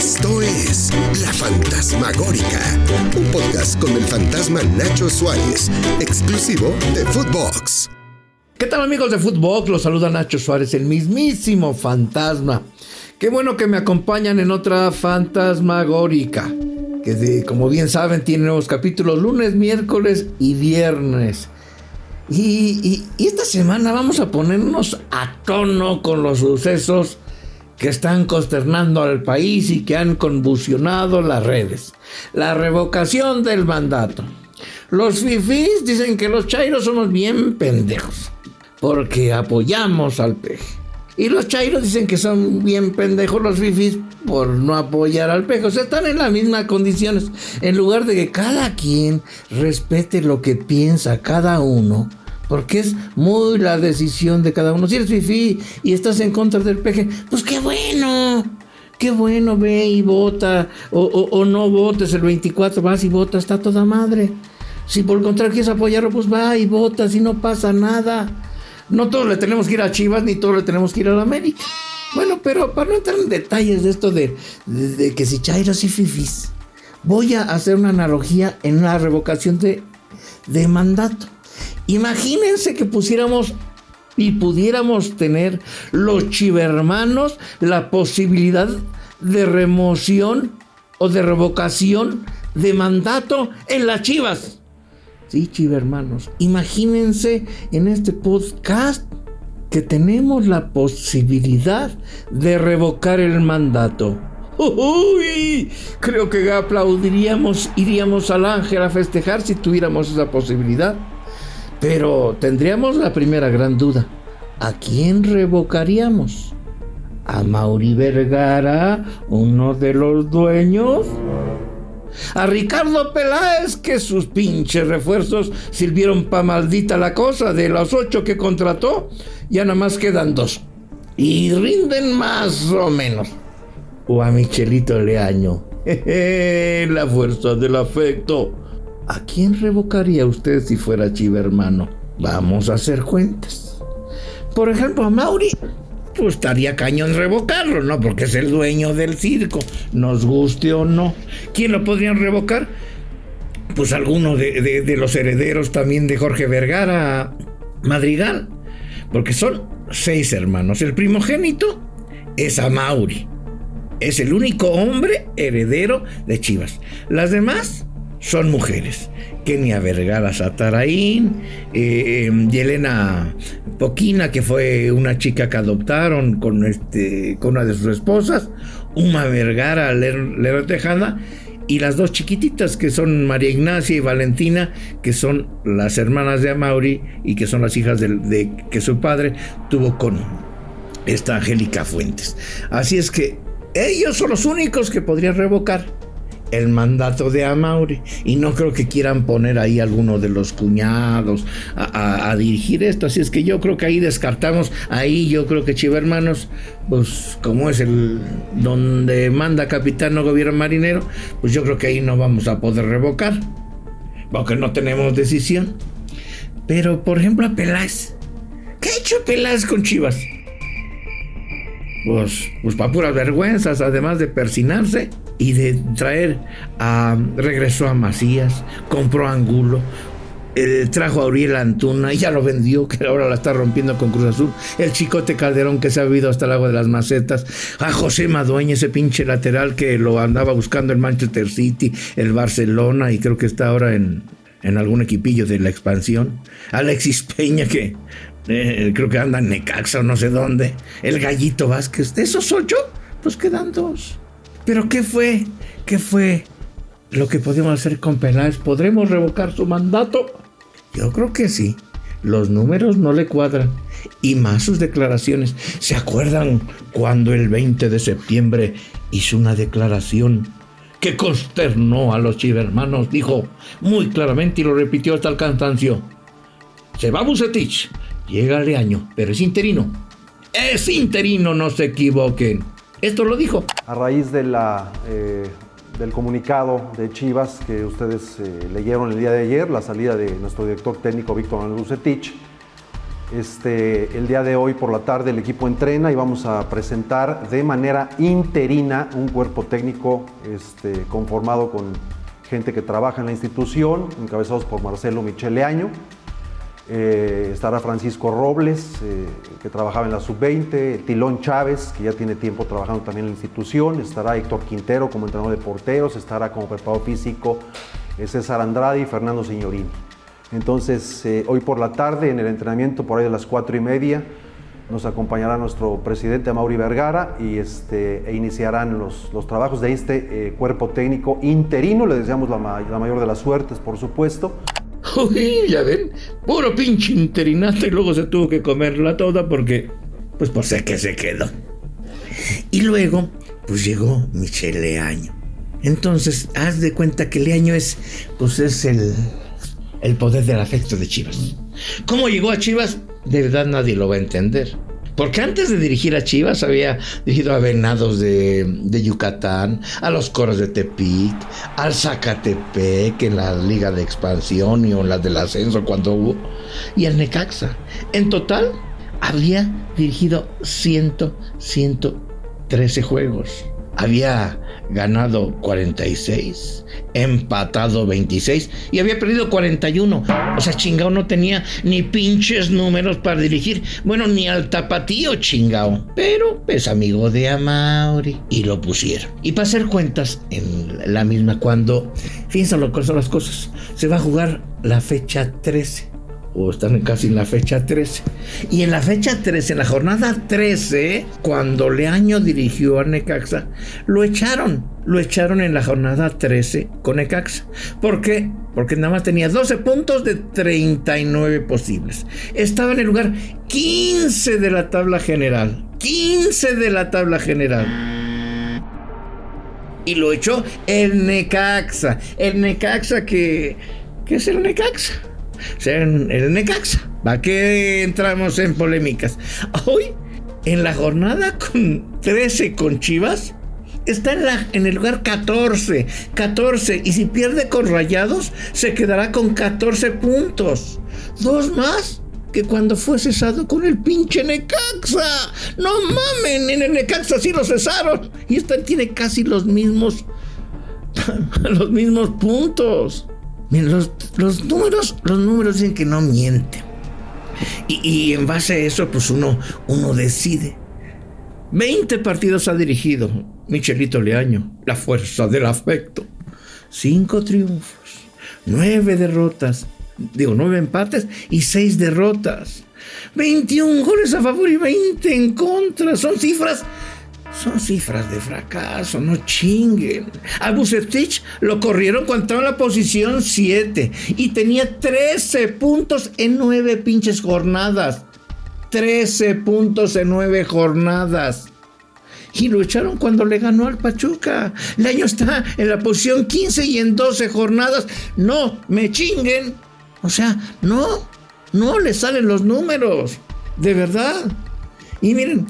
Esto es La Fantasmagórica, un podcast con el fantasma Nacho Suárez, exclusivo de Footbox. ¿Qué tal, amigos de Footbox? Los saluda Nacho Suárez, el mismísimo fantasma. Qué bueno que me acompañan en otra Fantasmagórica, como bien saben, tiene nuevos capítulos lunes, miércoles y viernes. Y esta semana vamos a ponernos a tono con los sucesos que están consternando al país y que han convulsionado las redes. La revocación del mandato. Los fifís dicen que los chairos somos bien pendejos porque apoyamos al peje. Y los chairos dicen que son bien pendejos los fifís por no apoyar al peje. O sea, están en las mismas condiciones. En lugar de que cada quien respete lo que piensa cada uno, porque es muy la decisión de cada uno. Si eres fifí y estás en contra del peje, pues qué bueno, ve y vota. O no votes el 24, vas y votas, está toda madre. Si por el contrario quieres apoyarlo, pues va y votas y no pasa nada. No todos le tenemos que ir a Chivas, ni todos le tenemos que ir a la América. Bueno, pero para no entrar en detalles de esto de que si chairos y fifís, voy a hacer una analogía en la revocación de mandato. Imagínense que pusiéramos y pudiéramos tener los chivermanos la posibilidad de remoción o de revocación de mandato en las Chivas. Sí, chivermanos, imagínense en este podcast que tenemos la posibilidad de revocar el mandato. ¡Uy! Creo que aplaudiríamos, iríamos al Ángel a festejar si tuviéramos esa posibilidad. Pero tendríamos la primera gran duda. ¿A quién revocaríamos? ¿A Mauri Vergara, uno de los dueños? ¿A Ricardo Peláez, que sus pinches refuerzos sirvieron pa' maldita la cosa? De los 8 que contrató, ya nada más quedan 2. Y rinden más o menos. ¿O a Michelito Leaño? La fuerza del afecto. ¿A quién revocaría usted si fuera chivermano? Vamos a hacer cuentas. Por ejemplo, a Mauri, pues estaría cañón revocarlo, ¿no? Porque es el dueño del circo, nos guste o no. ¿Quién lo podrían revocar? Pues alguno de los herederos también de Jorge Vergara Madrigal, porque son 6 hermanos. El primogénito es a Mauri. Es el único hombre heredero de Chivas. Las demás son mujeres. Kenia Vergara Satarain, Yelena Poquina, que fue una chica que adoptaron con una de sus esposas, Uma Vergara Lerdo Tejada, y las 2 chiquititas que son María Ignacia y Valentina, que son las hermanas de Amaury y que son las hijas de que su padre tuvo con esta Angélica Fuentes. Así es que ellos son los únicos que podrían revocar el mandato de Amaury, y no creo que quieran poner ahí alguno de los cuñados a dirigir esto. Así es que yo creo que ahí descartamos. Ahí yo creo que chivermanos, pues como es el donde manda capitán no gobierno marinero, pues yo creo que ahí no vamos a poder revocar porque no tenemos decisión. Pero por ejemplo a Peláez, ¿qué ha hecho Peláez con Chivas? Pues para puras vergüenzas, además de persinarse y de traer regresó a Macías, compró a Angulo, trajo a Uriel Antuna y ya lo vendió, que ahora la está rompiendo con Cruz Azul. El Chicote Calderón, que se ha vivido hasta el agua de las macetas. A José Madueña, ese pinche lateral que lo andaba buscando el Manchester City, el Barcelona, y creo que está ahora en algún equipillo de la expansión. Alexis Peña, que creo que anda en Necaxa o no sé dónde. El Gallito Vázquez. De esos 8, pues quedan 2. Pero ¿qué fue lo que podemos hacer con Peláez? ¿Podremos revocar su mandato? Yo creo que sí. Los números no le cuadran. Y más sus declaraciones. ¿Se acuerdan cuando el 20 de septiembre hizo una declaración que consternó a los chivermanos? Dijo muy claramente y lo repitió hasta el cansancio: se va Vucetich, llega Leaño, pero es interino. Es interino, no se equivoquen. Esto lo dijo. A raíz del comunicado de Chivas que ustedes leyeron el día de ayer, la salida de nuestro director técnico Víctor Manuel Vucetich, El día de hoy por la tarde el equipo entrena y vamos a presentar de manera interina un cuerpo técnico conformado con gente que trabaja en la institución, encabezados por Marcelo Michel Leaño. Estará Francisco Robles, que trabajaba en la sub-20, Tilón Chávez, que ya tiene tiempo trabajando también en la institución, estará Héctor Quintero como entrenador de porteros, estará como preparador físico César Andrade y Fernando Signorini. Entonces, hoy por la tarde, en el entrenamiento, por ahí de las 4:30, nos acompañará nuestro presidente Amaury Vergara y iniciarán los trabajos de este cuerpo técnico interino. Le deseamos la mayor de las suertes, por supuesto. Uy, ya ven, puro pinche interinato, y luego se tuvo que comerla toda porque, pues por ser que se quedó. Y luego, pues llegó Michel Leaño. Entonces, haz de cuenta que Leaño es el poder del afecto de Chivas. ¿Cómo llegó a Chivas? De verdad nadie lo va a entender. Porque antes de dirigir a Chivas había dirigido a Venados de Yucatán, a los Coros de Tepic, al Zacatepec en la Liga de Expansión y en la del Ascenso cuando hubo, y al Necaxa. En total había dirigido 113 juegos. Había ganado 46, empatado 26 y había perdido 41. O sea, chingao, no tenía ni pinches números para dirigir. Bueno, ni al tapatío, chingao. Pero es amigo de Amaury y lo pusieron. Y para hacer cuentas, en la misma, cuando, fíjense lo que son las cosas, se va a jugar la fecha 13. O están casi en la fecha 13. Y en la fecha 13, en la jornada 13, cuando Leaño dirigió a Necaxa, lo echaron en la jornada 13 con Necaxa. ¿Por qué? Porque nada más tenía 12 puntos de 39 posibles. Estaba en el lugar 15 de la tabla general. 15 de la tabla general. Y lo echó el Necaxa. El Necaxa ¿qué es el Necaxa? O sea, el Necaxa. ¿Para qué entramos en polémicas? Hoy, en la jornada con 13 con Chivas, está en el lugar 14. Y si pierde con Rayados, se quedará con 14 puntos. 2 más que cuando fue cesado con el pinche Necaxa. No mamen, en el Necaxa sí lo cesaron. Y tiene casi los mismos puntos. Miren, los números dicen que no mienten. Y en base a eso, pues uno decide. 20 partidos ha dirigido Michelito Leaño, la fuerza del afecto. 5 triunfos, 9 derrotas, 9 empates y 6 derrotas. 21 goles a favor y 20 en contra. Son cifras de fracaso, no chinguen. A Vucetich lo corrieron cuando estaba en la posición 7 y tenía 13 puntos en 9 pinches jornadas. 13 puntos en 9 jornadas. Y lo echaron cuando le ganó al Pachuca. Leaño está en la posición 15 y en 12 jornadas. No me chinguen. O sea, no le salen los números. De verdad. Y miren,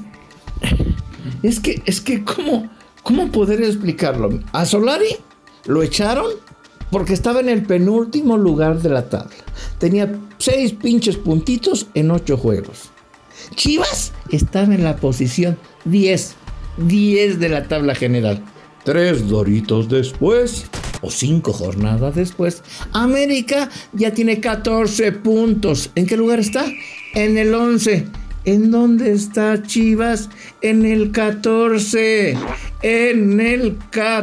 es que ¿cómo poder explicarlo? A Solari lo echaron porque estaba en el penúltimo lugar de la tabla. Tenía 6 pinches puntitos en 8 juegos. Chivas estaba en la posición 10 de la tabla general. 3 doritos después, o 5 jornadas después, América ya tiene 14 puntos. ¿En qué lugar está? En el 11. ¿En dónde está Chivas? En el 14. En el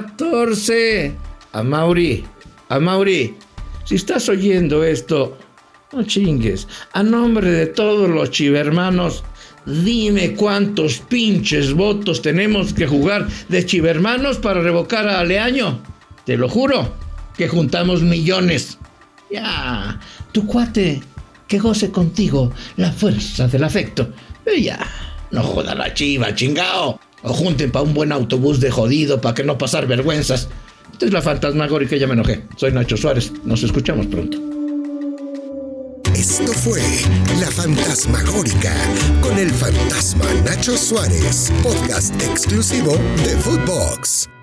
14. Amaury, si estás oyendo esto, no chingues. A nombre de todos los chivermanos, dime cuántos pinches votos tenemos que jugar de chivermanos para revocar a Leaño. Te lo juro que juntamos millones. Ya, tu cuate, que goce contigo la fuerza del afecto. Ya, no joda la Chiva, chingao. O junten para un buen autobús de jodido para que no pasar vergüenzas. Esta es la fantasmagórica, ya me enojé. Soy Nacho Suárez, nos escuchamos pronto. Esto fue La Fantasmagórica con el fantasma Nacho Suárez, podcast exclusivo de Footbox.